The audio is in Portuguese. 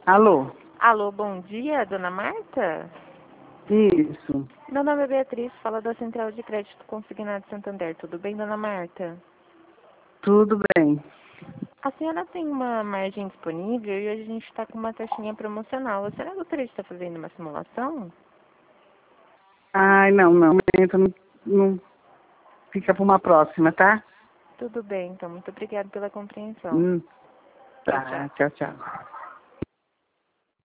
Alô? Alô, bom dia, dona Marta? Isso. Meu nome é Beatriz, fala da Central de Crédito Consignado Santander. Tudo bem, dona Marta? Tudo bem. A senhora tem uma margem disponível e hoje a gente está com uma taxinha promocional. A senhora gostaria de estar fazendo uma simulação? Ai, não. Não fica para uma próxima, tá? Tudo bem, então. Muito obrigada pela compreensão. Hum, Tchau, tchau. tá, tchau.